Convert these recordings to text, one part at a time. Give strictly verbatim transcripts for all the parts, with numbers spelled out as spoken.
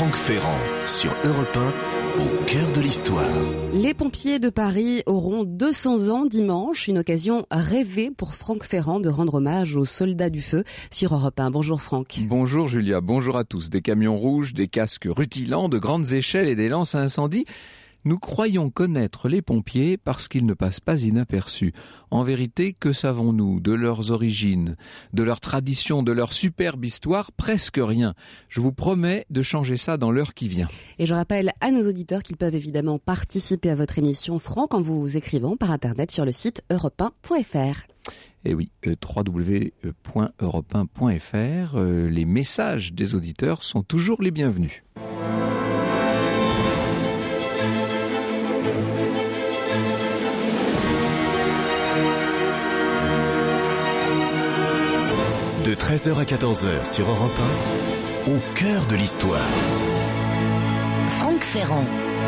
Franck Ferrand sur Europe un, au cœur de l'histoire. Les pompiers de Paris auront deux cents ans dimanche, une occasion rêvée pour Franck Ferrand de rendre hommage aux soldats du feu sur Europe un. Bonjour Franck. Bonjour Julia, bonjour à tous. Des camions rouges, des casques rutilants, de grandes échelles et des lances à incendie. Nous croyons connaître les pompiers parce qu'ils ne passent pas inaperçus. En vérité, que savons-nous de leurs origines, de leurs traditions, de leur superbe histoire? Presque rien. Je vous promets de changer ça dans l'heure qui vient. Et je rappelle à nos auditeurs qu'ils peuvent évidemment participer à votre émission Franck en vous écrivant par internet sur le site europe un point f r. Eh oui, w w w point europe un point f r. Euh, les messages des auditeurs sont toujours les bienvenus. De treize heures à quatorze heures sur Europe un, au cœur de l'histoire. Franck Ferrand.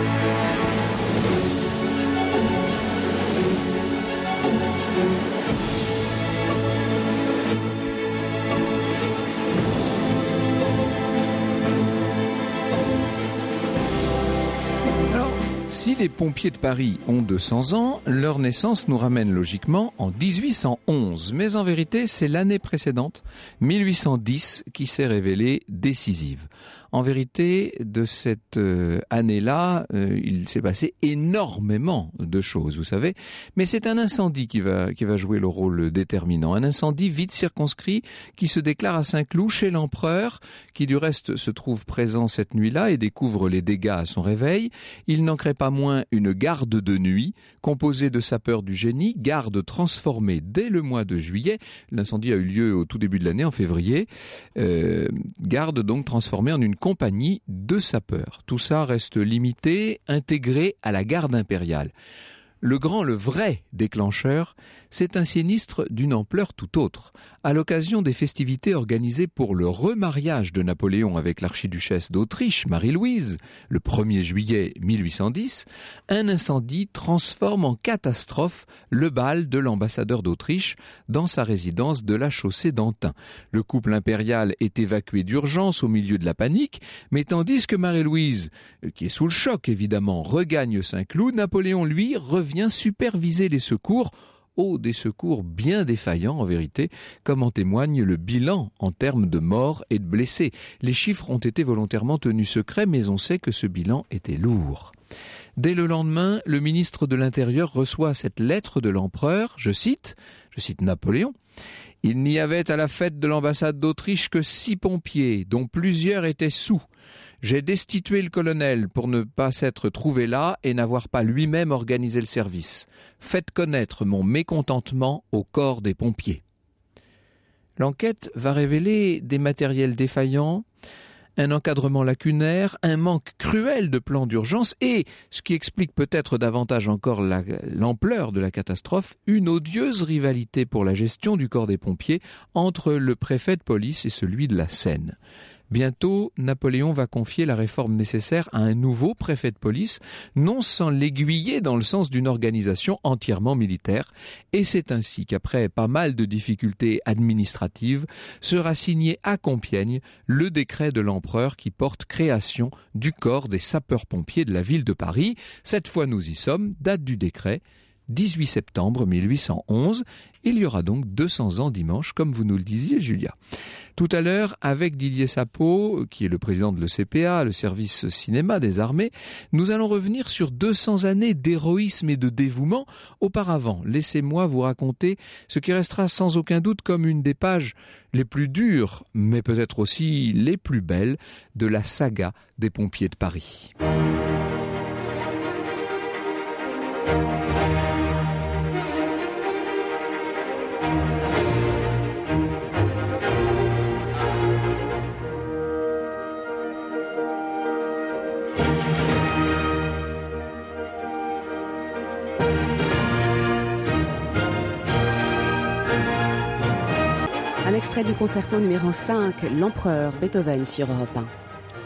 Si les pompiers de Paris ont deux cents ans, leur naissance nous ramène logiquement en dix-huit cent onze. Mais en vérité, c'est l'année précédente, mille huit cent dix, qui s'est révélée décisive. En vérité, de cette euh, année-là, euh, il s'est passé énormément de choses, vous savez. Mais c'est un incendie qui va, qui va jouer le rôle déterminant. Un incendie vite circonscrit qui se déclare à Saint-Cloud chez l'empereur, qui du reste se trouve présent cette nuit-là et découvre les dégâts à son réveil. Il n'en crée pas moins une garde de nuit, composée de sapeurs du génie, garde transformée dès le mois de juillet. L'incendie a eu lieu au tout début de l'année, en février. Euh, garde donc transformée en une compagnie de sapeurs. Tout ça reste limité, intégré à la garde impériale. Le grand, le vrai déclencheur, c'est un sinistre d'une ampleur tout autre. À l'occasion des festivités organisées pour le remariage de Napoléon avec l'archiduchesse d'Autriche, Marie-Louise, le premier juillet mille huit cent dix, un incendie transforme en catastrophe le bal de l'ambassadeur d'Autriche dans sa résidence de la chaussée d'Antin. Le couple impérial est évacué d'urgence au milieu de la panique, mais tandis que Marie-Louise, qui est sous le choc évidemment, regagne Saint-Cloud, Napoléon, lui, revient vient superviser les secours, oh, des secours bien défaillants en vérité, comme en témoigne le bilan en termes de morts et de blessés. Les chiffres ont été volontairement tenus secrets, mais on sait que ce bilan était lourd. Dès le lendemain, le ministre de l'Intérieur reçoit cette lettre de l'empereur, je cite, je cite Napoléon, « Il n'y avait à la fête de l'ambassade d'Autriche que six pompiers, dont plusieurs étaient soûls. J'ai destitué le colonel pour ne pas s'être trouvé là et n'avoir pas lui-même organisé le service. Faites connaître mon mécontentement au corps des pompiers. » L'enquête va révéler des matériels défaillants, un encadrement lacunaire, un manque cruel de plans d'urgence et, ce qui explique peut-être davantage encore la, l'ampleur de la catastrophe, une odieuse rivalité pour la gestion du corps des pompiers entre le préfet de police et celui de la Seine. Bientôt, Napoléon va confier la réforme nécessaire à un nouveau préfet de police, non sans l'aiguiller dans le sens d'une organisation entièrement militaire. Et c'est ainsi qu'après pas mal de difficultés administratives, sera signé à Compiègne le décret de l'empereur qui porte création du corps des sapeurs-pompiers de la ville de Paris. Cette fois, nous y sommes, date du décret, dix-huit septembre mille huit cent onze. Il y aura donc deux cents ans dimanche, comme vous nous le disiez, Julia. Tout à l'heure, avec Didier Sapot, qui est le président de l'E C P A, le service cinéma des armées, nous allons revenir sur deux cents années d'héroïsme et de dévouement. Auparavant, laissez-moi vous raconter ce qui restera sans aucun doute comme une des pages les plus dures, mais peut-être aussi les plus belles, de la saga des pompiers de Paris. Un extrait du concerto numéro cinq, L'Empereur, Beethoven sur Europe un.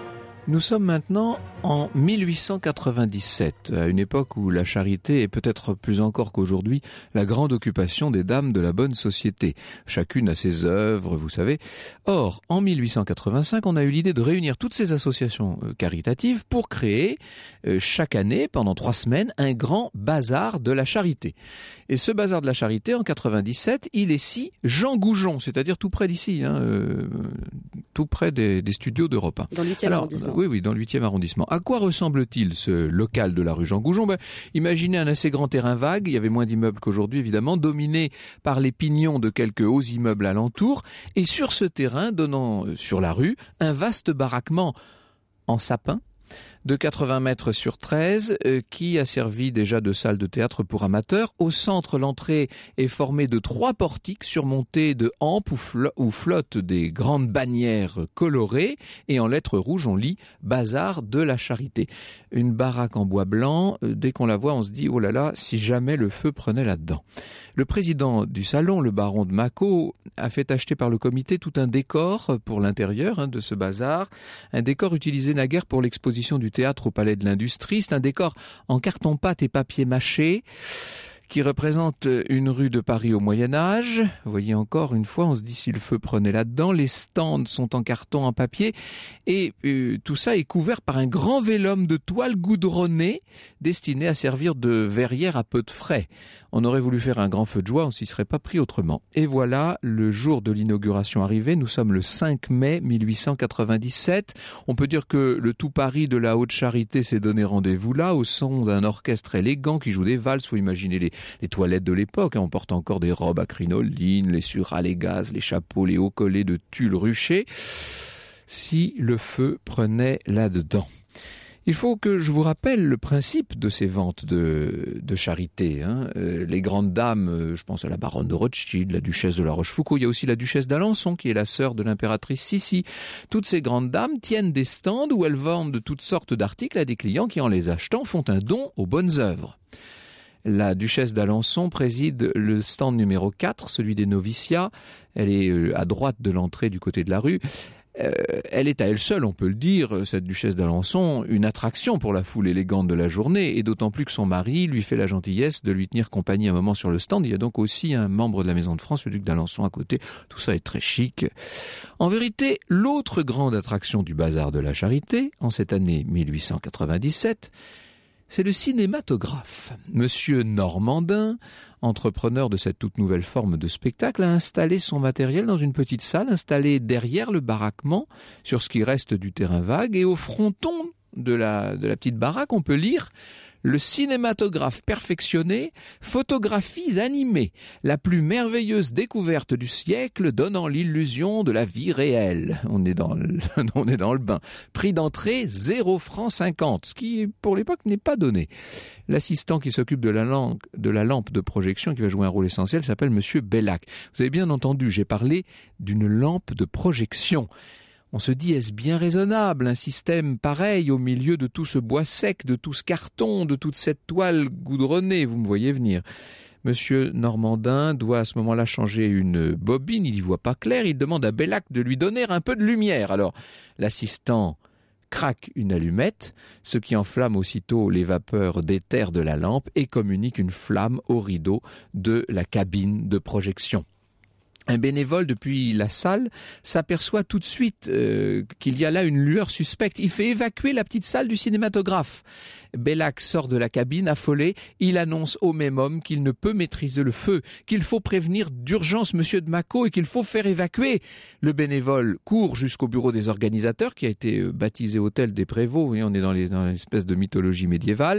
Nous sommes maintenant en mille huit cent quatre-vingt-dix-sept, à une époque où la charité est peut-être plus encore qu'aujourd'hui la grande occupation des dames de la bonne société. Chacune a ses œuvres, vous savez. Or, en mille huit cent quatre-vingt-cinq, on a eu l'idée de réunir toutes ces associations caritatives pour créer euh, chaque année, pendant trois semaines, un grand bazar de la charité. Et ce bazar de la charité, en quatre-vingt-dix-sept, il est si Jean Goujon, c'est-à-dire tout près d'ici, hein, euh, tout près des, des studios d'Europe un. Dans le huitième arrondissement. Oui, oui, dans le huitième arrondissement. À quoi ressemble-t-il ce local de la rue Jean Goujon? Ben, imaginez un assez grand terrain vague, il y avait moins d'immeubles qu'aujourd'hui évidemment, dominé par les pignons de quelques hauts immeubles alentour, et sur ce terrain, donnant sur la rue, un vaste baraquement en sapin, de quatre-vingts mètres sur treize, euh, qui a servi déjà de salle de théâtre pour amateurs. Au centre, l'entrée est formée de trois portiques surmontés de hampes où, flo- où flottent des grandes bannières colorées, et en lettres rouges, on lit « Bazar de la Charité ». Une baraque en bois blanc, euh, dès qu'on la voit, on se dit « Oh là là, si jamais le feu prenait là-dedans ». Le président du salon, le baron de Mâcon, a fait acheter par le comité tout un décor pour l'intérieur hein, de ce bazar, un décor utilisé naguère pour l'exposition du théâtre au Palais de l'Industrie. C'est un décor en carton-pâte et papier mâché qui représente une rue de Paris au Moyen-Âge. Vous voyez encore une fois, on se dit si le feu prenait là-dedans. Les stands sont en carton, en papier, et euh, tout ça est couvert par un grand vélum de toile goudronnée destiné à servir de verrière à peu de frais. On aurait voulu faire un grand feu de joie, on s'y serait pas pris autrement. Et voilà, le jour de l'inauguration arrivé, nous sommes le cinq mai mille huit cent quatre-vingt-dix-sept. On peut dire que le tout Paris de la haute charité s'est donné rendez-vous là, au son d'un orchestre élégant qui joue des valses. Faut imaginer les, les toilettes de l'époque, hein. On porte encore des robes à crinoline, les suras, les gaz, les chapeaux, les hauts collets de tulle ruché. Si le feu prenait là-dedans. Il faut que je vous rappelle le principe de ces ventes de, de charité. Hein. Euh, les grandes dames, euh, je pense à la baronne de Rothschild, la duchesse de la Rochefoucauld, il y a aussi la duchesse d'Alençon qui est la sœur de l'impératrice Sissi. Toutes ces grandes dames tiennent des stands où elles vendent de toutes sortes d'articles à des clients qui, en les achetant, font un don aux bonnes œuvres. La duchesse d'Alençon préside le stand numéro quatre, celui des noviciats. Elle est à droite de l'entrée du côté de la rue. Euh, elle est à elle seule, on peut le dire, cette duchesse d'Alençon, une attraction pour la foule élégante de la journée, et d'autant plus que son mari lui fait la gentillesse de lui tenir compagnie un moment sur le stand. Il y a donc aussi un membre de la Maison de France, le duc d'Alençon, à côté. Tout ça est très chic. En vérité, l'autre grande attraction du bazar de la charité, en cette année mille huit cent quatre-vingt-dix-sept, c'est le cinématographe. Monsieur Normandin, entrepreneur de cette toute nouvelle forme de spectacle, a installé son matériel dans une petite salle installée derrière le baraquement, sur ce qui reste du terrain vague, et au fronton de la, de la petite baraque, on peut lire « Le cinématographe perfectionné, photographies animées, la plus merveilleuse découverte du siècle donnant l'illusion de la vie réelle. » On est dans le, on est dans le bain. Prix d'entrée, zéro franc cinquante, ce qui, pour l'époque, n'est pas donné. L'assistant qui s'occupe de la, lampe, de la lampe de projection, qui va jouer un rôle essentiel, s'appelle Monsieur Bellac. Vous avez bien entendu, j'ai parlé d'une lampe de projection. On se dit, est-ce bien raisonnable, un système pareil au milieu de tout ce bois sec, de tout ce carton, de toute cette toile goudronnée, vous me voyez venir. Monsieur Normandin doit à ce moment-là changer une bobine, il n'y voit pas clair, il demande à Bellac de lui donner un peu de lumière. Alors, l'assistant craque une allumette, ce qui enflamme aussitôt les vapeurs d'éther de la lampe et communique une flamme au rideau de la cabine de projection. Un bénévole depuis la salle s'aperçoit tout de suite euh, qu'il y a là une lueur suspecte. Il fait évacuer la petite salle du cinématographe. Bellac sort de la cabine affolé. Il annonce au même homme qu'il ne peut maîtriser le feu, qu'il faut prévenir d'urgence Monsieur de Mâcon et qu'il faut faire évacuer. Le bénévole court jusqu'au bureau des organisateurs qui a été baptisé Hôtel des Prévosts. Et on est dans, les, dans l'espèce de mythologie médiévale.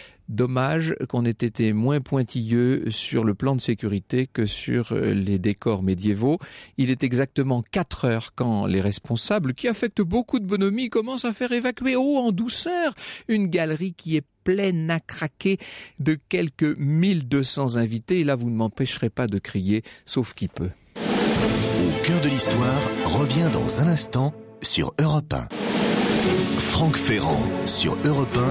Dommage qu'on ait été moins pointilleux sur le plan de sécurité que sur les décors médiévaux. Il est exactement quatre heures quand les responsables, qui affectent beaucoup de bonhomie, commencent à faire évacuer, oh, en douceur, une galerie qui est pleine à craquer de quelques mille deux cents invités. Et là, vous ne m'empêcherez pas de crier, sauf qui peut. Au cœur de l'histoire revient dans un instant sur Europe un. Franck Ferrand sur Europe un.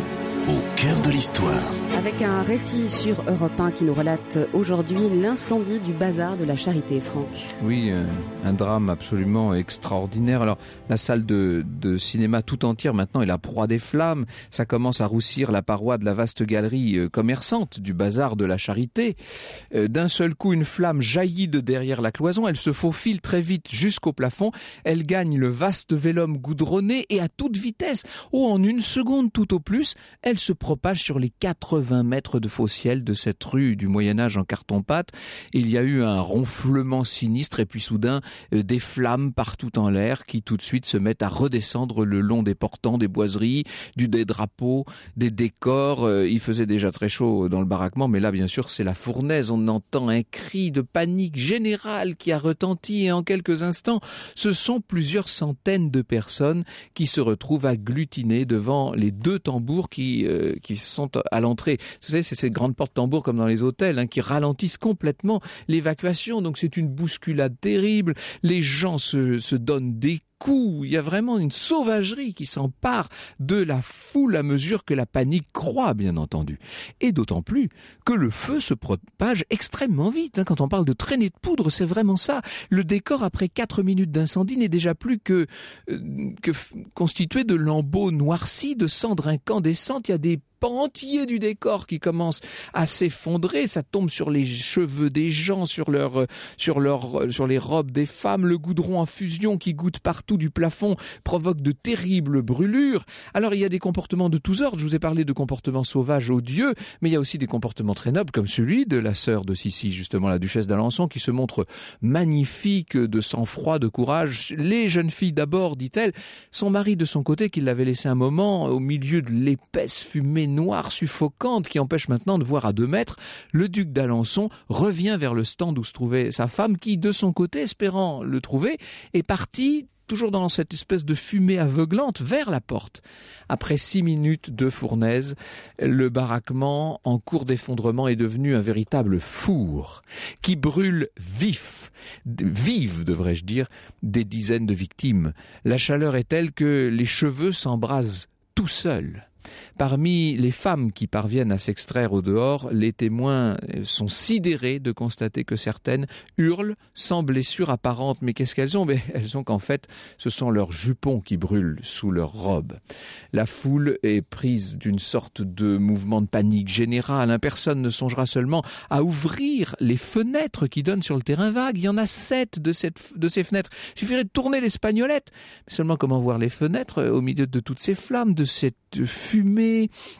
au cœur de l'histoire. Avec un récit sur Europe un qui nous relate aujourd'hui l'incendie du bazar de la Charité, Franck. Oui, un drame absolument extraordinaire. Alors, la salle de, de cinéma tout entière maintenant est la proie des flammes. Ça commence à roussir la paroi de la vaste galerie commerçante du bazar de la Charité. D'un seul coup, une flamme jaillit de derrière la cloison. Elle se faufile très vite jusqu'au plafond. Elle gagne le vaste vélum goudronné et à toute vitesse. Oh, en une seconde tout au plus, elle se propage sur les quatre-vingts mètres de faux ciel de cette rue du Moyen-Âge en carton-pâte. Il y a eu un ronflement sinistre et puis soudain euh, des flammes partout en l'air qui tout de suite se mettent à redescendre le long des portants, des boiseries, du, des drapeaux, des décors. Euh, il faisait déjà très chaud dans le baraquement, mais là bien sûr c'est la fournaise. On entend un cri de panique générale qui a retenti et en quelques instants, ce sont plusieurs centaines de personnes qui se retrouvent agglutinées devant les deux tambours qui, euh, qui sont à l'entrée. Vous savez, c'est ces grandes portes tambours comme dans les hôtels hein, qui ralentissent complètement l'évacuation. Donc c'est une bousculade terrible. Les gens se, se donnent des coups. Il y a vraiment une sauvagerie qui s'empare de la foule à mesure que la panique croît, bien entendu. Et d'autant plus que le feu se propage extrêmement vite. Hein. Quand on parle de traînée de poudre, c'est vraiment ça. Le décor, après quatre minutes d'incendie, n'est déjà plus que, euh, que f- constitué de lambeaux noircis, de cendres incandescentes. Il y a des pans entiers du décor qui commencent à s'effondrer, ça tombe sur les cheveux des gens, sur leur, sur leur, sur les robes des femmes, le goudron en fusion qui goutte partout du plafond provoque de terribles brûlures. Alors il y a des comportements de tous ordres, je vous ai parlé de comportements sauvages odieux, mais il y a aussi des comportements très nobles comme celui de la sœur de Sissi, justement la duchesse d'Alençon, qui se montre magnifique de sang-froid, de courage. Les jeunes filles d'abord, dit-elle, son mari de son côté qui l'avait laissé un moment au milieu de l'épaisse fumée noire suffocante qui empêche maintenant de voir à deux mètres, le duc d'Alençon revient vers le stand où se trouvait sa femme qui, de son côté, espérant le trouver, est partie toujours dans cette espèce de fumée aveuglante vers la porte. Après six minutes de fournaise, le baraquement en cours d'effondrement est devenu un véritable four qui brûle vif, vive devrais-je dire, des dizaines de victimes. La chaleur est telle que les cheveux s'embrasent tout seuls. Parmi les femmes qui parviennent à s'extraire au dehors, les témoins sont sidérés de constater que certaines hurlent sans blessure apparente. Mais qu'est-ce qu'elles ont ? Mais elles ont qu'en fait, ce sont leurs jupons qui brûlent sous leurs robes. La foule est prise d'une sorte de mouvement de panique générale. Personne ne songera seulement à ouvrir les fenêtres qui donnent sur le terrain vague. Il y en a sept de, cette, de ces fenêtres. Il suffirait de tourner l'espagnolette. Mais seulement comment voir les fenêtres au milieu de toutes ces flammes, de cette fumée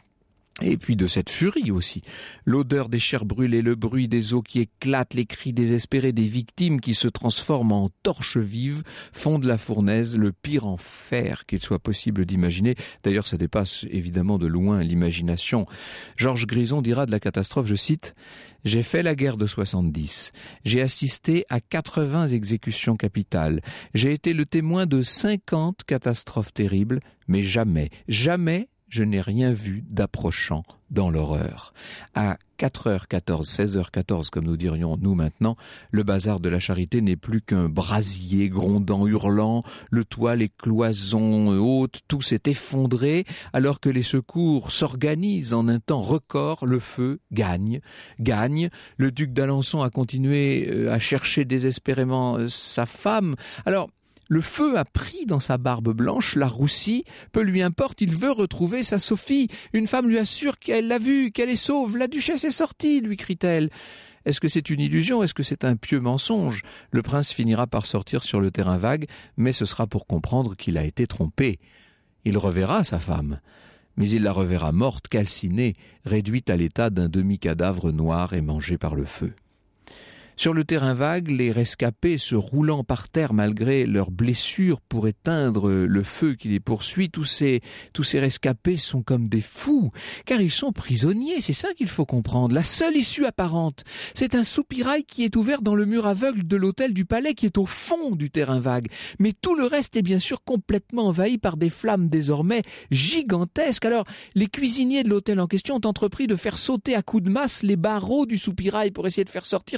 et puis de cette furie aussi. L'odeur des chairs brûlées, le bruit des os qui éclatent, les cris désespérés des victimes qui se transforment en torches vives font de la fournaise le pire enfer qu'il soit possible d'imaginer. D'ailleurs, ça dépasse évidemment de loin l'imagination. Georges Grison dira de la catastrophe, je cite, « J'ai fait la guerre de soixante-dix. J'ai assisté à quatre-vingts exécutions capitales. J'ai été le témoin de cinquante catastrophes terribles, mais jamais, jamais je n'ai rien vu d'approchant dans l'horreur. » À quatre heures quatorze, seize heures quatorze, comme nous dirions nous maintenant, le bazar de la Charité n'est plus qu'un brasier grondant, hurlant, le toit, les cloisons hautes, tout s'est effondré, alors que les secours s'organisent en un temps record, le feu gagne, gagne. Le duc d'Alençon a continué à chercher désespérément sa femme. Alors, le feu a pris dans sa barbe blanche, la roussie, peu lui importe, il veut retrouver sa Sophie. Une femme lui assure qu'elle l'a vue, qu'elle est sauve. La duchesse est sortie, lui crie-t-elle. Est-ce que c'est une illusion ? Est-ce que c'est un pieux mensonge ? Le prince finira par sortir sur le terrain vague, mais ce sera pour comprendre qu'il a été trompé. Il reverra sa femme, mais il la reverra morte, calcinée, réduite à l'état d'un demi-cadavre noir et mangé par le feu. Sur le terrain vague, les rescapés se roulant par terre malgré leurs blessures pour éteindre le feu qui les poursuit, tous ces, tous ces rescapés sont comme des fous, car ils sont prisonniers, c'est ça qu'il faut comprendre. La seule issue apparente, c'est un soupirail qui est ouvert dans le mur aveugle de l'hôtel du palais qui est au fond du terrain vague. Mais tout le reste est bien sûr complètement envahi par des flammes désormais gigantesques. Alors, les cuisiniers de l'hôtel en question ont entrepris de faire sauter à coups de masse les barreaux du soupirail pour essayer de faire sortir ces gens.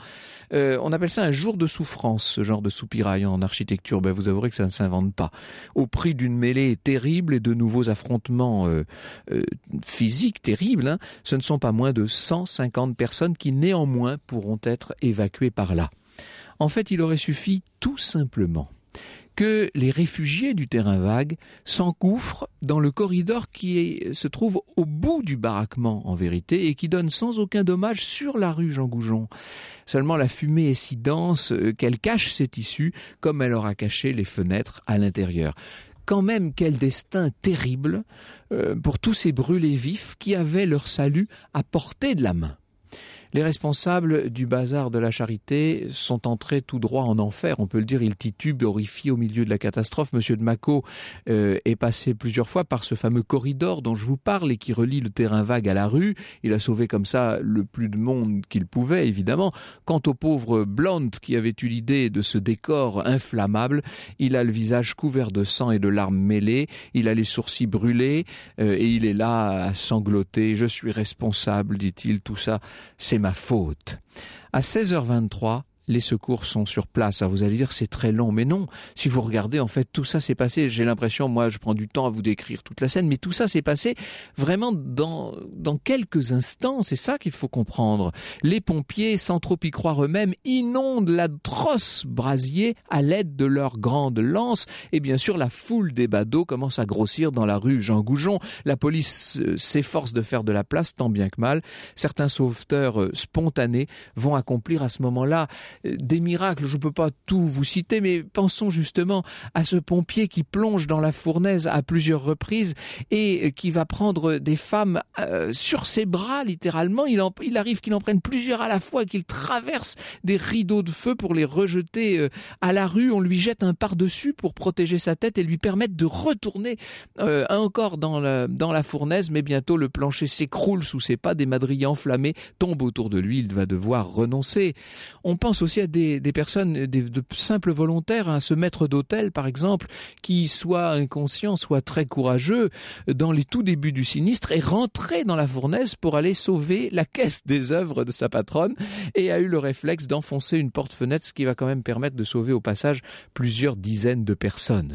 Euh, on appelle ça un jour de souffrance, ce genre de soupirail en architecture. Ben, vous avouerez que ça ne s'invente pas. Au prix d'une mêlée terrible et de nouveaux affrontements euh, euh, physiques terribles, hein, ce ne sont pas moins de cent cinquante personnes qui néanmoins pourront être évacuées par là. En fait, il aurait suffi tout simplement que les réfugiés du terrain vague s'engouffrent dans le corridor qui est, se trouve au bout du baraquement en vérité et qui donne sans aucun dommage sur la rue Jean Goujon. Seulement la fumée est si dense qu'elle cache cette issue comme elle aura caché les fenêtres à l'intérieur. Quand même, quel destin terrible euh, pour tous ces brûlés vifs qui avaient leur salut à portée de la main. Les responsables du bazar de la Charité sont entrés tout droit en enfer, on peut le dire, ils titubent, horrifiés au milieu de la catastrophe. Monsieur de Maco euh, est passé plusieurs fois par ce fameux corridor dont je vous parle et qui relie le terrain vague à la rue. Il a sauvé comme ça le plus de monde qu'il pouvait, évidemment. Quant au pauvre Blount qui avait eu l'idée de ce décor inflammable, il a le visage couvert de sang et de larmes mêlées, il a les sourcils brûlés euh, et il est là à sangloter. « Je suis responsable », dit-il, tout ça, c'est ma faute. À seize heures vingt-trois, les secours sont sur place. Alors vous allez dire c'est très long, mais non. Si vous regardez, en fait, tout ça s'est passé. J'ai l'impression, moi, je prends du temps à vous décrire toute la scène, mais tout ça s'est passé vraiment dans dans quelques instants. C'est ça qu'il faut comprendre. Les pompiers, sans trop y croire eux-mêmes, inondent l'atroce brasier à l'aide de leurs grandes lances. Et bien sûr, la foule des badauds commence à grossir dans la rue Jean Goujon. La police euh, s'efforce de faire de la place, tant bien que mal. Certains sauveteurs euh, spontanés vont accomplir à ce moment-là des miracles. Je ne peux pas tout vous citer, mais pensons justement à ce pompier qui plonge dans la fournaise à plusieurs reprises et qui va prendre des femmes euh, sur ses bras, littéralement. Il, en, il arrive qu'il en prenne plusieurs à la fois, qu'il traverse des rideaux de feu pour les rejeter euh, à la rue. On lui jette un par-dessus pour protéger sa tête et lui permettre de retourner euh, encore dans la, dans la fournaise, mais bientôt le plancher s'écroule sous ses pas, des madriers enflammés tombent autour de lui, il va devoir renoncer. On pense aussi à des, des personnes, des, de simples volontaires, à ce maître d'hôtel par exemple, qui soit inconscient, soit très courageux, dans les tout débuts du sinistre, est rentré dans la fournaise pour aller sauver la caisse des œuvres de sa patronne et a eu le réflexe d'enfoncer une porte-fenêtre, ce qui va quand même permettre de sauver au passage plusieurs dizaines de personnes.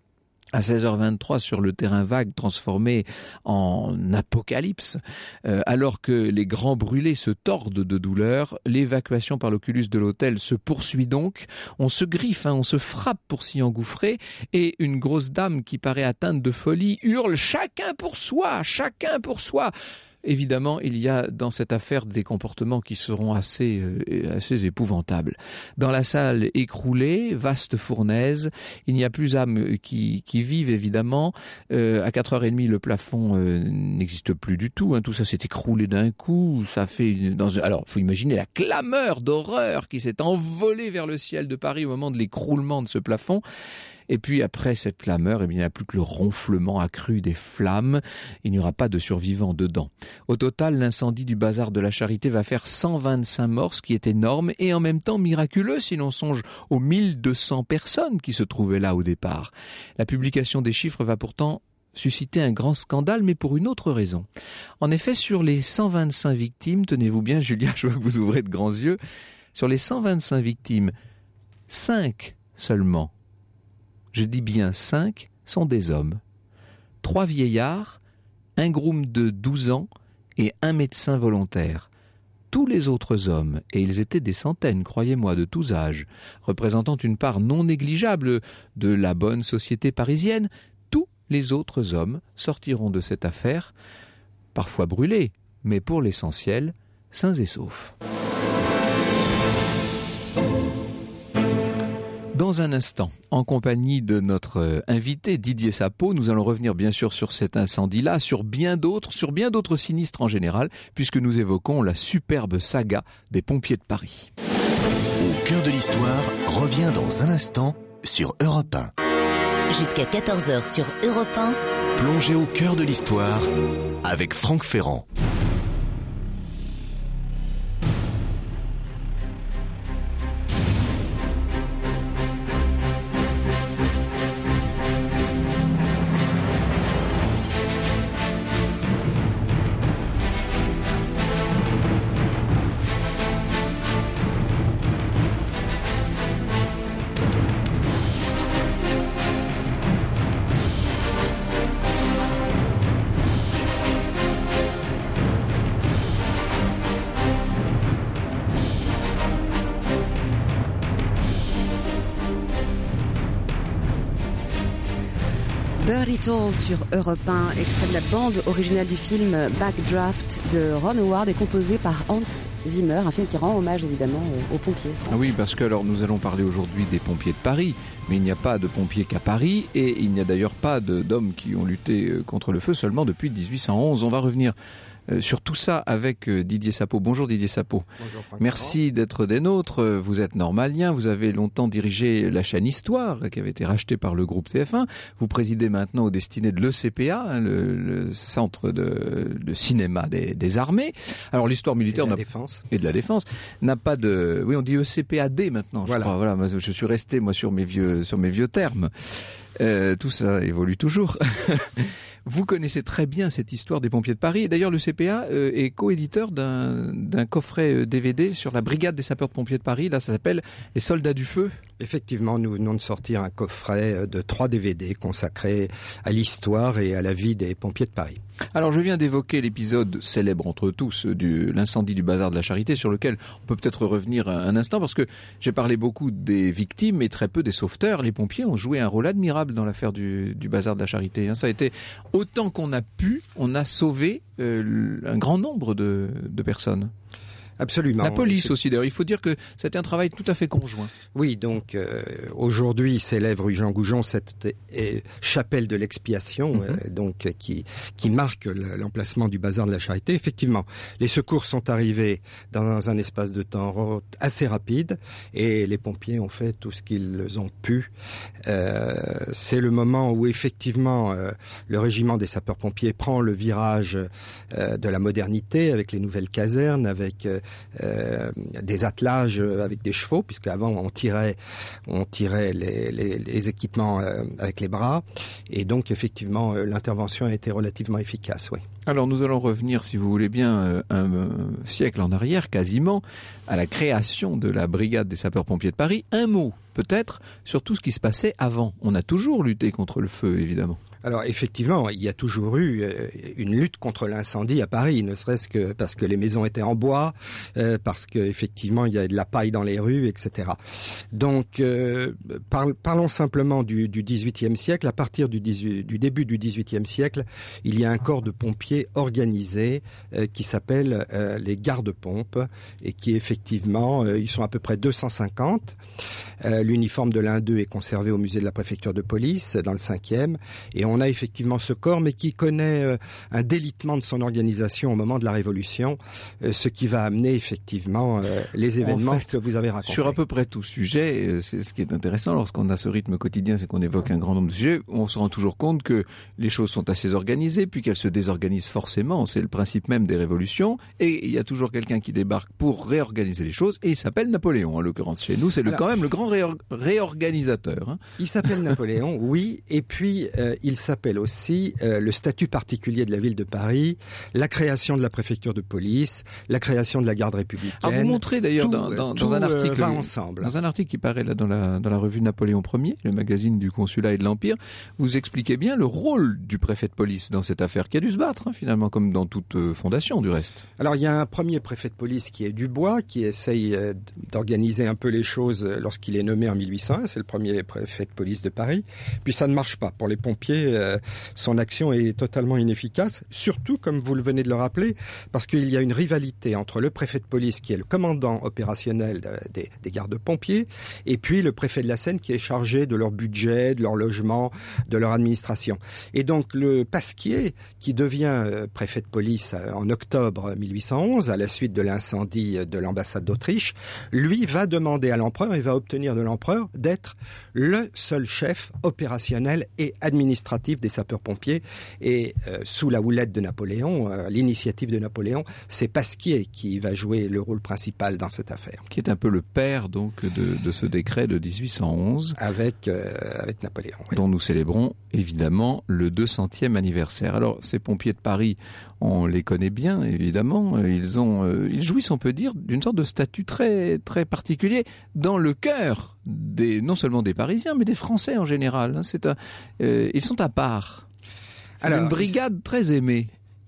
À seize heures vingt-trois, sur le terrain vague transformé en apocalypse, euh, alors que les grands brûlés se tordent de douleur, l'évacuation par l'oculus de l'hôtel se poursuit donc. On se griffe, hein, on se frappe pour s'y engouffrer, et une grosse dame qui paraît atteinte de folie hurle « Chacun pour soi, chacun pour soi !» Évidemment, il y a dans cette affaire des comportements qui seront assez, euh, assez épouvantables. Dans la salle écroulée, vaste fournaise, il n'y a plus âmes qui, qui vivent évidemment. Euh, à quatre heures trente, le plafond euh, n'existe plus du tout. Hein. Tout ça s'est écroulé d'un coup. Ça fait une, dans, alors, faut imaginer la clameur d'horreur qui s'est envolée vers le ciel de Paris au moment de l'écroulement de ce plafond. Et puis après cette clameur, eh bien, il n'y a plus que le ronflement accru des flammes. Il n'y aura pas de survivants dedans. Au total, l'incendie du bazar de la Charité va faire cent vingt-cinq morts, ce qui est énorme et en même temps miraculeux si l'on songe aux mille deux cents personnes qui se trouvaient là au départ. La publication des chiffres va pourtant susciter un grand scandale, mais pour une autre raison. En effet, sur les cent vingt-cinq victimes, tenez-vous bien Julia, je veux que vous ouvrez de grands yeux, sur les cent vingt-cinq victimes, cinq seulement, je dis bien cinq, sont des hommes. Trois vieillards, un groom de douze ans et un médecin volontaire. Tous les autres hommes, et ils étaient des centaines, croyez-moi, de tous âges, représentant une part non négligeable de la bonne société parisienne, tous les autres hommes sortiront de cette affaire, parfois brûlés, mais pour l'essentiel, sains et saufs. Dans un instant, en compagnie de notre invité Didier Sapot, nous allons revenir bien sûr sur cet incendie-là, sur bien d'autres, sur bien d'autres sinistres en général, puisque nous évoquons la superbe saga des pompiers de Paris. Au cœur de l'histoire revient dans un instant sur Europe un. Jusqu'à quatorze heures sur Europe un. Plongez au cœur de l'histoire avec Franck Ferrand. Birdie Toll sur Europe un, extrait de la bande originale du film Backdraft de Ron Howard et composé par Hans Zimmer, un film qui rend hommage évidemment aux, aux pompiers. Ah oui, parce que alors nous allons parler aujourd'hui des pompiers de Paris, mais il n'y a pas de pompiers qu'à Paris et il n'y a d'ailleurs pas de, d'hommes qui ont lutté contre le feu seulement depuis dix-huit cent onze. On va revenir Euh, sur tout ça avec euh, Didier Sapot. Bonjour Didier Sapot. Bonjour Franck. Merci d'être des nôtres. Vous êtes normalien, vous avez longtemps dirigé la chaîne Histoire qui avait été rachetée par le groupe T F un. Vous présidez maintenant aux destinées de l'E C P A, hein, le, le centre de, de cinéma des, des armées. Alors l'histoire militaire et de la n'a... défense. et de la défense n'a pas de... Oui, on dit E C P A D maintenant, je voilà. crois. Voilà, je suis resté moi sur mes vieux, sur mes vieux termes. Euh, tout ça évolue toujours. Vous connaissez très bien cette histoire des pompiers de Paris. Et d'ailleurs, le C P A euh, est coéditeur d'un, d'un coffret D V D sur la brigade des sapeurs-pompiers de Paris. Là, ça s'appelle Les Soldats du Feu. Effectivement, nous venons de sortir un coffret de trois D V D consacrés à l'histoire et à la vie des pompiers de Paris. Alors, je viens d'évoquer l'épisode célèbre entre tous de l'incendie du bazar de la Charité, sur lequel on peut peut-être revenir un, un instant, parce que j'ai parlé beaucoup des victimes et très peu des sauveteurs. Les pompiers ont joué un rôle admirable dans l'affaire du, du bazar de la Charité. Hein. Ça a été autant qu'on a pu, on a sauvé euh, un grand nombre de, de personnes. Absolument. La police aussi, d'ailleurs. Il faut dire que c'était un travail tout à fait conjoint. Oui, donc euh, aujourd'hui s'élève rue Jean Goujon cette euh, chapelle de l'expiation, mm-hmm. euh, donc qui qui marque l'emplacement du bazar de la Charité. Effectivement, les secours sont arrivés dans un espace de temps assez rapide et les pompiers ont fait tout ce qu'ils ont pu. Euh, c'est le moment où effectivement euh, le régiment des sapeurs-pompiers prend le virage euh, de la modernité avec les nouvelles casernes, avec euh, Euh, des attelages avec des chevaux, puisque avant on tirait, on tirait les, les, les équipements euh, avec les bras, et donc effectivement euh, l'intervention a été relativement efficace. Oui. Alors nous allons revenir, si vous voulez bien, euh, un euh, siècle en arrière, quasiment, à la création de la brigade des sapeurs-pompiers de Paris. Un mot, peut-être, sur tout ce qui se passait avant. On a toujours lutté contre le feu, évidemment. Alors effectivement, il y a toujours eu euh, une lutte contre l'incendie à Paris, ne serait-ce que parce que les maisons étaient en bois, euh, parce que effectivement il y a de la paille dans les rues, et cetera. Donc euh, par, parlons simplement du, du dix-huitième siècle. À partir du, dix-huit, du début du dix-huitième siècle, il y a un corps de pompiers organisé euh, qui s'appelle euh, les gardes-pompes et qui effectivement, euh, ils sont à peu près deux cent cinquante. Euh, l'uniforme de l'un d'eux est conservé au musée de la préfecture de police dans le cinquième, et on a effectivement ce corps, mais qui connaît euh, un délitement de son organisation au moment de la Révolution, euh, ce qui va amener effectivement euh, les événements en fait, que vous avez racontés. Sur à peu près tout sujet, euh, c'est ce qui est intéressant lorsqu'on a ce rythme quotidien, c'est qu'on évoque un grand nombre de sujets, on se rend toujours compte que les choses sont assez organisées, puis qu'elles se désorganisent forcément, c'est le principe même des révolutions, et il y a toujours quelqu'un qui débarque pour réorganiser les choses, et il s'appelle Napoléon, en l'occurrence chez nous, c'est le, Alors, quand même le grand réor- réorganisateur. Hein. Il s'appelle Napoléon, oui, et puis euh, il s'appelle aussi euh, le statut particulier de la ville de Paris, la création de la préfecture de police, la création de la garde républicaine. Alors vous montrez d'ailleurs tout, dans, dans, tout, dans un article, euh, va ensemble. dans un article qui paraît là dans la dans la revue Napoléon Ier, le magazine du consulat et de l'Empire, vous expliquez bien le rôle du préfet de police dans cette affaire qui a dû se battre hein, finalement, comme dans toute euh, fondation du reste. Alors il y a un premier préfet de police qui est Dubois, qui essaye euh, d'organiser un peu les choses lorsqu'il est nommé en mille huit cent un. C'est le premier préfet de police de Paris. Puis ça ne marche pas pour les pompiers. Euh, son action est totalement inefficace, surtout, comme vous le venez de le rappeler, parce qu'il y a une rivalité entre le préfet de police, qui est le commandant opérationnel de, des, des gardes-pompiers, et puis le préfet de la Seine, qui est chargé de leur budget, de leur logement, de leur administration. Et donc, le Pasquier, qui devient euh, préfet de police euh, en octobre mille huit cent onze, à la suite de l'incendie de l'ambassade d'Autriche, lui va demander à l'empereur, et va obtenir de l'empereur, d'être le seul chef opérationnel et administratif des sapeurs-pompiers. Et euh, sous la houlette de Napoléon, euh, l'initiative de Napoléon, c'est Pasquier qui va jouer le rôle principal dans cette affaire. Qui est un peu le père donc de, de ce décret de dix-huit cent onze. Avec, euh, avec Napoléon. Oui. Dont nous célébrons évidemment le deux centième anniversaire. Alors ces pompiers de Paris, on les connaît bien évidemment. Ils ont, euh, ils jouissent, on peut dire, d'une sorte de statut très très particulier dans le cœur des, non seulement des Parisiens, mais des Français en général. C'est un, euh, ils sont à part. C'est Alors, une brigade très aimée.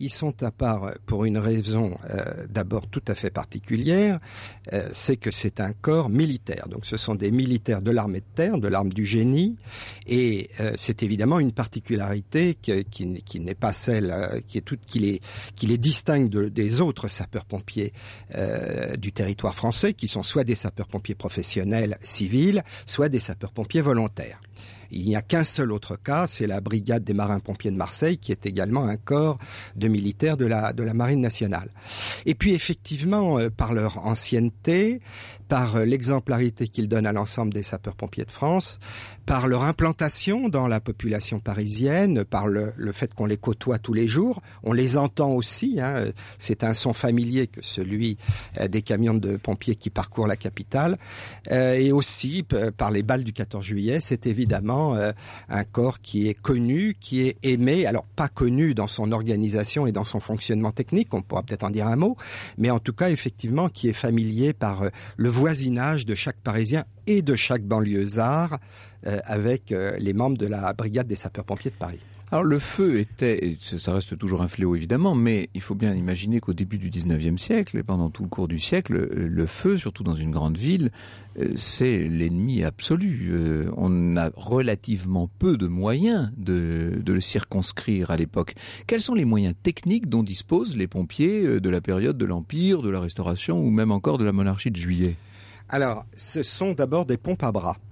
ils sont à part pour une raison euh, d'abord tout à fait particulière, euh, c'est que c'est un corps militaire. Donc ce sont des militaires de l'armée de terre, de l'arme du génie, et euh, c'est évidemment une particularité qui, qui, qui n'est pas celle euh, qui est toute, qui les, qui les distingue de, des autres sapeurs-pompiers euh, du territoire français, qui sont soit des sapeurs-pompiers professionnels civils, soit des sapeurs-pompiers volontaires. Il n'y a qu'un seul autre cas, c'est la brigade des marins-pompiers de Marseille, qui est également un corps de militaires de la, de la Marine nationale. Et puis effectivement, euh, par leur ancienneté, par euh, l'exemplarité qu'ils donnent à l'ensemble des sapeurs-pompiers de France, par leur implantation dans la population parisienne, par le, le fait qu'on les côtoie tous les jours, on les entend aussi, hein, c'est un son familier que celui euh, des camions de pompiers qui parcourent la capitale, euh, et aussi p- par les balles du quatorze juillet, c'est évidemment Euh, un corps qui est connu, qui est aimé, alors pas connu dans son organisation et dans son fonctionnement technique, on pourra peut-être en dire un mot, mais en tout cas effectivement qui est familier par euh, le voisinage de chaque Parisien et de chaque banlieusard euh, avec euh, les membres de la brigade des sapeurs-pompiers de Paris. Alors le feu était, et ça reste toujours un fléau évidemment, mais il faut bien imaginer qu'au début du dix-neuvième siècle et pendant tout le cours du siècle, le feu, surtout dans une grande ville, c'est l'ennemi absolu. On a relativement peu de moyens de, de le circonscrire à l'époque. Quels sont les moyens techniques dont disposent les pompiers de la période de l'Empire, de la Restauration ou même encore de la monarchie de Juillet ? Alors, ce sont d'abord des pompes à bras.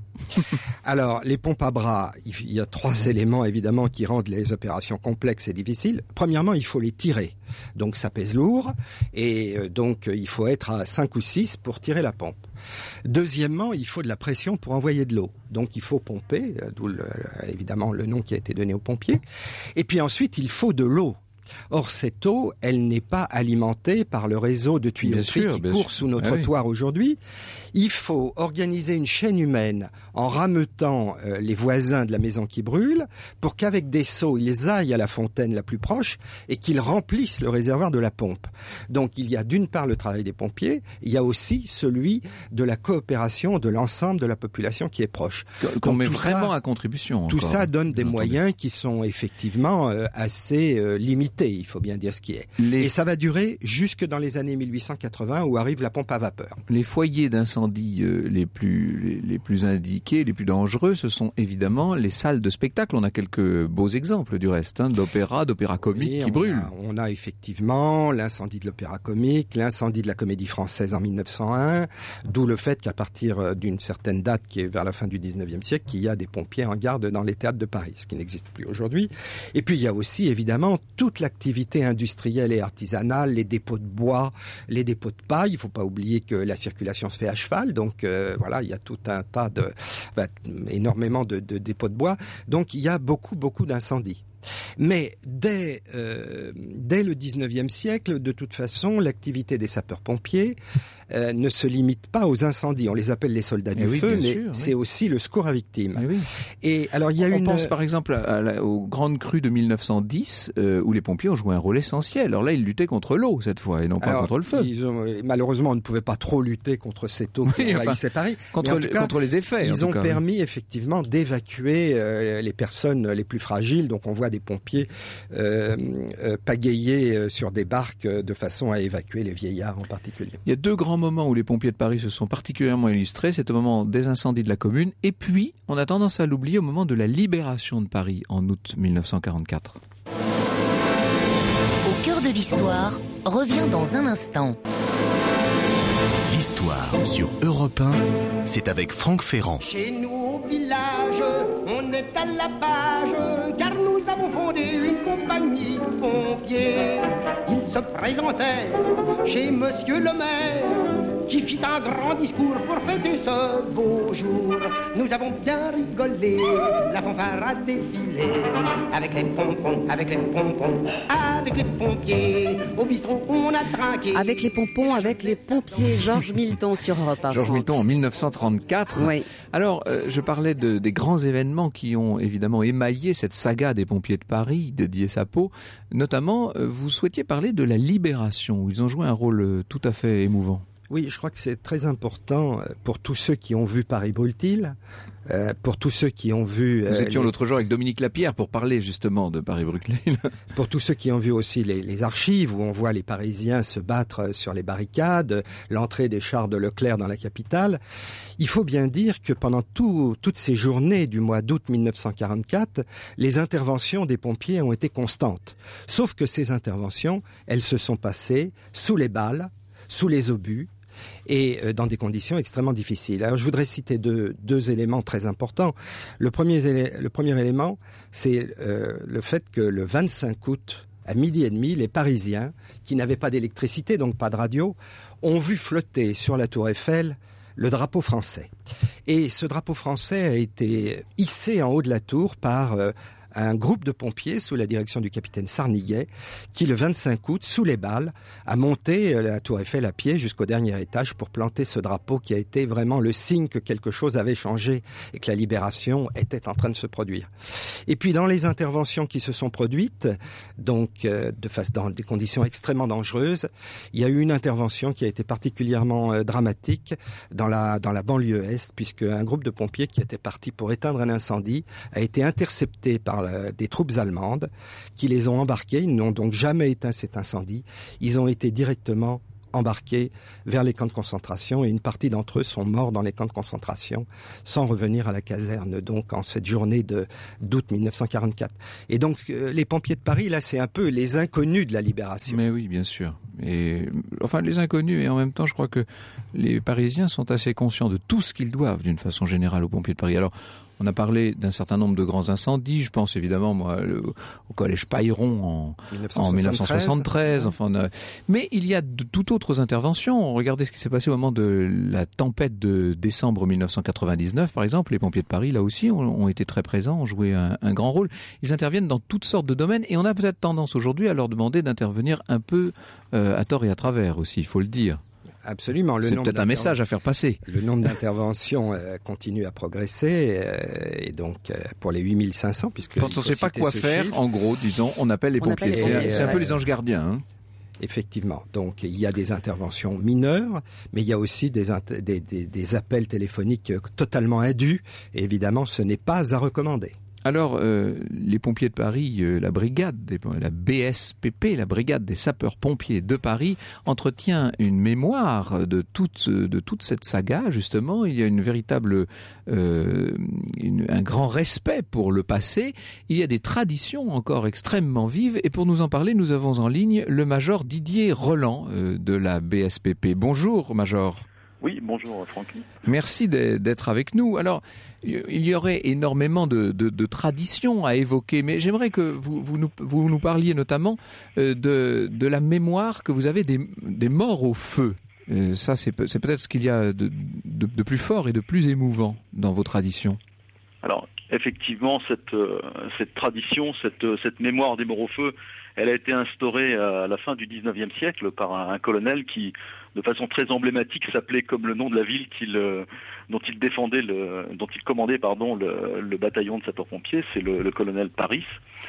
Alors, les pompes à bras, il y a trois éléments évidemment qui rendent les opérations complexes et difficiles. Premièrement, il faut les tirer. Donc ça pèse lourd et donc il faut être à cinq ou six pour tirer la pompe. Deuxièmement, il faut de la pression pour envoyer de l'eau. Donc il faut pomper, d'où le, évidemment le nom qui a été donné aux pompiers. Et puis ensuite, il faut de l'eau. Or, cette eau, elle n'est pas alimentée par le réseau de tuyauterie qui court sous nos trottoirs aujourd'hui. Il faut organiser une chaîne humaine en rameutant euh, les voisins de la maison qui brûle pour qu'avec des seaux, ils aillent à la fontaine la plus proche et qu'ils remplissent le réservoir de la pompe. Donc, il y a d'une part le travail des pompiers, il y a aussi celui de la coopération de l'ensemble de la population qui est proche. Qu'on met vraiment ça, à contribution. Tout encore, ça donne des moyens qui sont effectivement euh, assez euh, limités. Il faut bien dire ce qui est. Les... Et ça va durer jusque dans les années mille huit cent quatre-vingts où arrive la pompe à vapeur. Les foyers d'incendie euh, les plus les, les plus indiqués, les plus dangereux, ce sont évidemment les salles de spectacle. On a quelques beaux exemples du reste, hein, d'opéra, d'opéra comique oui, qui on brûlent. A, on a effectivement l'incendie de l'opéra comique, l'incendie de la Comédie Française en mille neuf cent un, d'où le fait qu'à partir d'une certaine date, qui est vers la fin du dix-neuvième siècle, qu'il y a des pompiers en garde dans les théâtres de Paris, ce qui n'existe plus aujourd'hui. Et puis il y a aussi évidemment toute l'activité industrielle et artisanale, les dépôts de bois, les dépôts de paille. Il ne faut pas oublier que la circulation se fait à cheval, donc euh, voilà, il y a tout un tas de, enfin, énormément de, de dépôts de bois. Donc il y a beaucoup, beaucoup d'incendies. Mais dès, euh, dès le dix-neuvième siècle, de toute façon, l'activité des sapeurs-pompiers euh, ne se limite pas aux incendies. On les appelle les soldats du oui, feu, mais sûr, c'est oui. aussi le secours à victimes. Et, oui. Et alors, il y a On une... pense par exemple à, à, aux grandes crues de mille neuf cent dix, euh, où les pompiers ont joué un rôle essentiel. Alors là, ils luttaient contre l'eau cette fois, et non pas alors, contre le feu. Ils ont, malheureusement, on ne pouvait pas trop lutter contre cette eau qui oui, envahissait enfin, Paris. Contre, le, cas, contre les effets. Ils en ont tout cas. permis effectivement d'évacuer euh, les personnes les plus fragiles. Donc on voit des pompiers Euh, euh, pagayer euh, sur des barques euh, de façon à évacuer les vieillards en particulier. Il y a deux grands moments où les pompiers de Paris se sont particulièrement illustrés. C'est au moment des incendies de la Commune et puis, on a tendance à l'oublier, au moment de la libération de Paris en août mille neuf cent quarante-quatre. Au cœur de l'histoire revient dans un instant. L'histoire sur Europe un, c'est avec Franck Ferrand. Chez nous au village, on est à la page, car nous avons fondé une compagnie de pompiers. Il se présentait chez monsieur le maire, qui fit un grand discours pour fêter ce beau jour. Nous avons bien rigolé, la fanfare a défilé, avec les pompons, avec les pompons, avec les pompiers, au bistrot on a trinqué. Avec les pompons, avec les pompiers, Georges Milton sur Europe un. Georges Milton en mille neuf cent trente-quatre. Oui. Alors, euh, je parlais de, des grands événements qui ont évidemment émaillé cette saga des pompiers de Paris, de Dié Sapot. Notamment, euh, vous souhaitiez parler de la Libération, où ils ont joué un rôle euh, tout à fait émouvant. Oui, je crois que c'est très important pour tous ceux qui ont vu Paris-Brûle-t-il, euh, pour tous ceux qui ont vu... Nous euh, étions les... l'autre jour avec Dominique Lapierre pour parler justement de Paris-Brûle-t-il. Pour tous ceux qui ont vu aussi les, les archives où on voit les Parisiens se battre sur les barricades, l'entrée des chars de Leclerc dans la capitale, il faut bien dire que pendant tout, toutes ces journées du mois d'août mille neuf cent quarante-quatre, les interventions des pompiers ont été constantes. Sauf que ces interventions, elles se sont passées sous les balles, sous les obus, et dans des conditions extrêmement difficiles. Alors je voudrais citer deux, deux éléments très importants. Le premier, le premier élément, c'est euh, le fait que le vingt-cinq août, à midi et demi, les Parisiens, qui n'avaient pas d'électricité, donc pas de radio, ont vu flotter sur la Tour Eiffel le drapeau français. Et ce drapeau français a été hissé en haut de la tour par... Euh, un groupe de pompiers sous la direction du capitaine Sarniguet qui, le vingt-cinq août, sous les balles, a monté la tour Eiffel à pied jusqu'au dernier étage pour planter ce drapeau qui a été vraiment le signe que quelque chose avait changé et que la libération était en train de se produire. Et puis dans les interventions qui se sont produites, donc euh, de face, dans des conditions extrêmement dangereuses, il y a eu une intervention qui a été particulièrement euh, dramatique dans la, dans la banlieue est, puisque un groupe de pompiers qui était parti pour éteindre un incendie a été intercepté par des troupes allemandes qui les ont embarqués. Ils n'ont donc jamais éteint cet incendie. Ils ont été directement embarqués vers les camps de concentration et une partie d'entre eux sont morts dans les camps de concentration sans revenir à la caserne, donc en cette journée de, d'août mille neuf cent quarante-quatre. Et donc euh, les pompiers de Paris, là, c'est un peu les inconnus de la libération. Mais oui, bien sûr. Et, enfin, les inconnus, et en même temps, je crois que les Parisiens sont assez conscients de tout ce qu'ils doivent, d'une façon générale, aux pompiers de Paris. Alors, on a parlé d'un certain nombre de grands incendies. Je pense évidemment moi, le, au collège Pailleron en mille neuf cent soixante-treize. En mille neuf cent soixante-treize. Enfin, euh, mais il y a de toutes autres interventions. Regardez ce qui s'est passé au moment de la tempête de décembre mille neuf cent quatre-vingt-dix-neuf, par exemple. Les pompiers de Paris, là aussi, ont, ont été très présents, ont joué un, un grand rôle. Ils interviennent dans toutes sortes de domaines et on a peut-être tendance aujourd'hui à leur demander d'intervenir un peu euh, à tort et à travers aussi, il faut le dire. Absolument. Le C'est peut-être un message à faire passer. Le nombre d'interventions euh, continue à progresser euh, et donc euh, pour les huit mille cinq cents, puisque quand on ne sait pas quoi faire, chiffre, en gros, disons, on appelle les on pompiers. Appelle les pompiers. C'est, c'est un peu les anges gardiens. Hein. Effectivement. Donc il y a des interventions mineures, mais il y a aussi des, des, des, des appels téléphoniques totalement indus. Et évidemment, ce n'est pas à recommander. Alors, euh, les pompiers de Paris, euh, la brigade, des, la B S P P, la brigade des sapeurs-pompiers de Paris, entretient une mémoire de toute, de toute cette saga, justement. Il y a une véritable, euh, une, un grand respect pour le passé. Il y a des traditions encore extrêmement vives. Et pour nous en parler, nous avons en ligne le major Didier Roland euh, de la B S P P. Bonjour, major. Oui, bonjour Francky. Merci d'être avec nous. Alors, il y aurait énormément de, de, de traditions à évoquer, mais j'aimerais que vous, vous, nous, vous nous parliez notamment de, de la mémoire que vous avez des, des morts au feu. Ça, c'est, c'est peut-être ce qu'il y a de, de, de plus fort et de plus émouvant dans vos traditions. Alors, effectivement, cette, cette tradition, cette, cette mémoire des morts au feu, elle a été instaurée à la fin du dix-neuvième siècle par un, un colonel qui, de façon très emblématique, s'appelait comme le nom de la ville qu'il, dont il défendait, le, dont il commandait, pardon, le, le bataillon de sapeurs-pompiers, c'est le, le colonel Paris,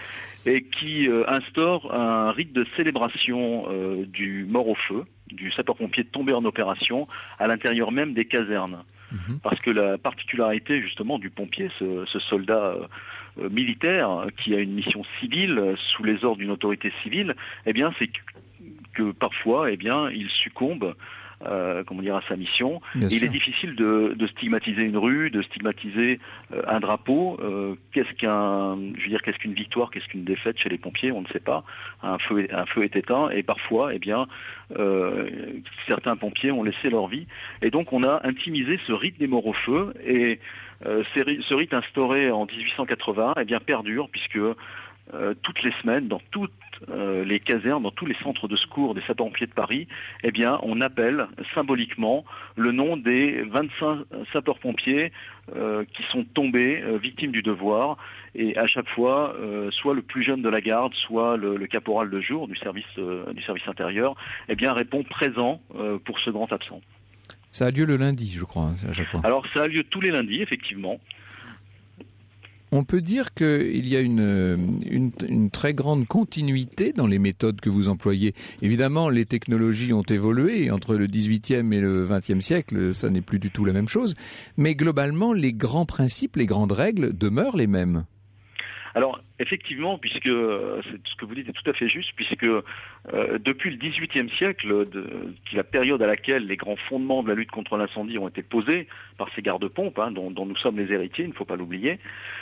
et qui euh, instaure un rite de célébration euh, du mort au feu, du sapeur-pompier tombé en opération, à l'intérieur même des casernes. Mmh. Parce que la particularité justement du pompier, ce, ce soldat euh, militaire qui a une mission civile euh, sous les ordres d'une autorité civile, eh bien c'est que, que parfois eh bien il succombe euh, comment dire à sa mission. Et il est difficile de, de stigmatiser une rue, de stigmatiser euh, un drapeau. Euh, qu'est-ce qu'un, je veux dire, qu'est-ce qu'une victoire, qu'est-ce qu'une défaite chez les pompiers, on ne sait pas. Un feu, un feu est éteint et parfois, eh bien, euh, certains pompiers ont laissé leur vie. Et donc, on a intimisé ce rite des morts au feu et euh, ce rite instauré en dix-huit cent quatre-vingts, eh bien, perdure puisque euh, toutes les semaines, dans toutes Euh, les casernes, dans tous les centres de secours des sapeurs-pompiers de Paris, eh bien, on appelle symboliquement le nom des vingt-cinq sapeurs-pompiers euh, qui sont tombés euh, victimes du devoir. Et à chaque fois, euh, soit le plus jeune de la garde, soit le, le caporal de jour du service euh, du service intérieur, eh bien, répond présent euh, pour ce grand absent. Ça a lieu le lundi, je crois, à chaque fois. Alors, ça a lieu tous les lundis, effectivement. On peut dire qu'il y a une, une, une très grande continuité dans les méthodes que vous employez. Évidemment, les technologies ont évolué entre le dix-huitième et le vingtième siècle, ça n'est plus du tout la même chose. Mais globalement, les grands principes, les grandes règles demeurent les mêmes. Alors, effectivement, puisque c'est, ce que vous dites est tout à fait juste, puisque euh, depuis le dix-huitième siècle, de, qui est la période à laquelle les grands fondements de la lutte contre l'incendie ont été posés par ces garde-pompes, hein, dont, dont nous sommes les héritiers, il ne faut pas l'oublier,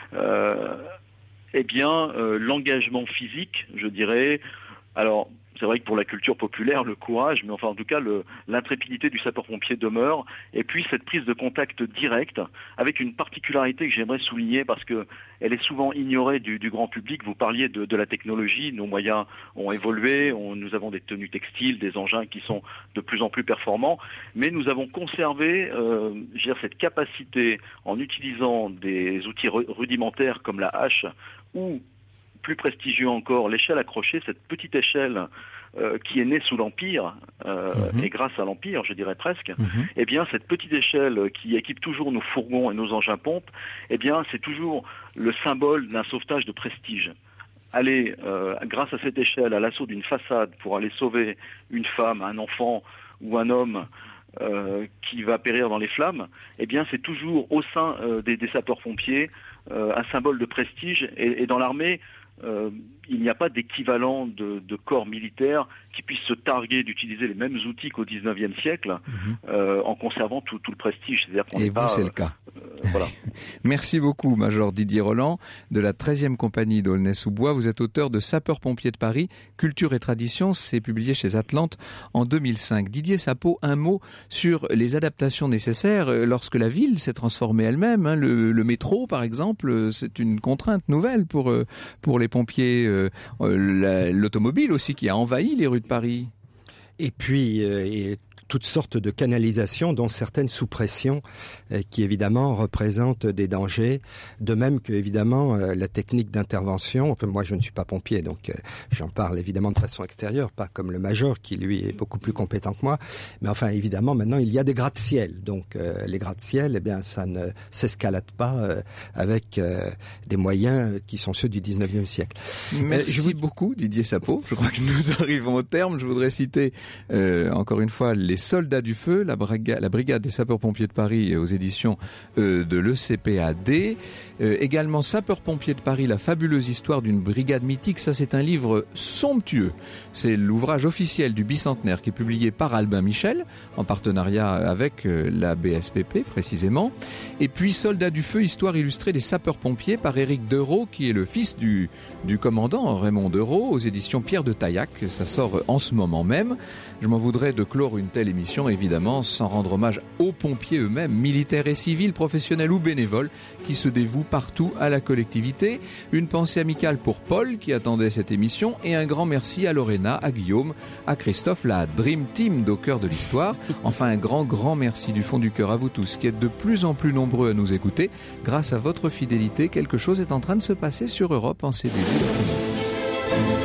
euh, eh bien, euh, l'engagement physique, je dirais, alors... C'est vrai que pour la culture populaire, le courage, mais enfin en tout cas le, l'intrépidité du sapeur-pompier demeure. Et puis cette prise de contact direct, avec une particularité que j'aimerais souligner parce que elle est souvent ignorée du, du grand public. Vous parliez de, de la technologie, nos moyens ont évolué, on, nous avons des tenues textiles, des engins qui sont de plus en plus performants, mais nous avons conservé euh, je veux dire, cette capacité en utilisant des outils rudimentaires comme la hache ou plus prestigieux encore, l'échelle accrochée, cette petite échelle euh, qui est née sous l'Empire, euh, mmh. et grâce à l'Empire, je dirais presque, mmh. eh bien, cette petite échelle qui équipe toujours nos fourgons et nos engins-pompes, eh bien, c'est toujours le symbole d'un sauvetage de prestige. Aller, euh, grâce à cette échelle, à l'assaut d'une façade pour aller sauver une femme, un enfant ou un homme euh, qui va périr dans les flammes, eh bien, c'est toujours au sein euh, des, des sapeurs-pompiers euh, un symbole de prestige. Et, et dans l'armée, Euh, il n'y a pas d'équivalent de, de corps militaire qui puisse se targuer d'utiliser les mêmes outils qu'au dix-neuvième siècle, mmh. euh, en conservant tout, tout le prestige. C'est-à-dire qu'on Et n'est vous, pas, c'est euh, le cas. Euh, voilà. Merci beaucoup, Major Didier Roland, de la treizième compagnie d'Aulnay-sous-Bois. Vous êtes auteur de Sapeurs-pompiers de Paris, Culture et Tradition. C'est publié chez Atlante en deux mille cinq. Didier Sapot, un mot sur les adaptations nécessaires lorsque la ville s'est transformée elle-même. Hein. Le, le métro, par exemple, c'est une contrainte nouvelle pour, pour les pompiers. Euh, la, l'automobile aussi qui a envahi les rues de Paris. Et puis, euh, et toutes sortes de canalisations, dont certaines sous pression, euh, qui évidemment représentent des dangers. De même que évidemment euh, la technique d'intervention. Enfin, moi, je ne suis pas pompier, donc euh, j'en parle évidemment de façon extérieure, pas comme le major qui lui est beaucoup plus compétent que moi. Mais enfin, évidemment, maintenant il y a des gratte-ciel. Donc euh, les gratte-ciel, eh bien, ça ne s'escalade pas euh, avec euh, des moyens qui sont ceux du dix-neuvième siècle. Merci euh, je vous... beaucoup, Didier Sapot. Je crois que nous arrivons au terme. Je voudrais citer euh, encore une fois les Soldats du Feu, la, briga- la brigade des sapeurs-pompiers de Paris aux éditions euh, de l'E C P A D. Euh, également Sapeurs-pompiers de Paris, la fabuleuse histoire d'une brigade mythique. Ça, c'est un livre somptueux. C'est l'ouvrage officiel du bicentenaire qui est publié par Albin Michel, en partenariat avec euh, la B S P P précisément. Et puis Soldats du Feu, histoire illustrée des sapeurs-pompiers par Éric Dereau, qui est le fils du, du commandant Raymond Dereau, aux éditions Pierre de Taillac. Ça sort en ce moment même. Je m'en voudrais de clore une telle émission, évidemment, sans rendre hommage aux pompiers eux-mêmes, militaires et civils, professionnels ou bénévoles, qui se dévouent partout à la collectivité. Une pensée amicale pour Paul, qui attendait cette émission, et un grand merci à Lorena, à Guillaume, à Christophe, la Dream Team d'Au cœur de l'histoire. Enfin, un grand, grand merci du fond du cœur à vous tous, qui êtes de plus en plus nombreux à nous écouter. Grâce à votre fidélité, quelque chose est en train de se passer sur Europe en ces débuts d'après-midi.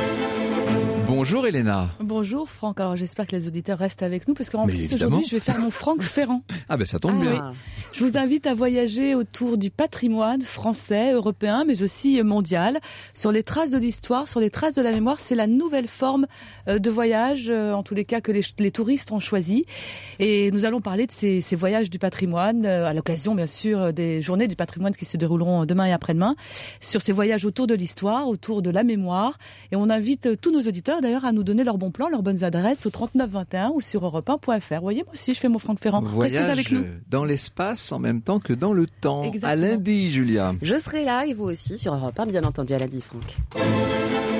Bonjour Elena. Bonjour Franck, alors j'espère que les auditeurs restent avec nous parce qu'en Mais plus évidemment. aujourd'hui je vais faire mon Franck Ferrand. Ah ben ça tombe ah, bien. Oui. Je vous invite à voyager autour du patrimoine français, européen mais aussi mondial, sur les traces de l'histoire, sur les traces de la mémoire. C'est la nouvelle forme de voyage, en tous les cas que les, les touristes ont choisi. Et nous allons parler de ces, ces voyages du patrimoine, à l'occasion bien sûr des journées du patrimoine qui se dérouleront demain et après-demain, sur ces voyages autour de l'histoire, autour de la mémoire. Et on invite tous nos auditeurs d'ailleurs à nous donner leurs bons plans, leurs bonnes adresses au trente-neuf vingt et un ou sur europe un point f r. Vous voyez, moi aussi je fais mon Franck Ferrand. Voyage Restez avec nous. Dans l'espace en même temps que dans le temps. Exactement. À lundi, Julia. Je serai là et vous aussi sur Europe un, bien entendu, à lundi, Franck.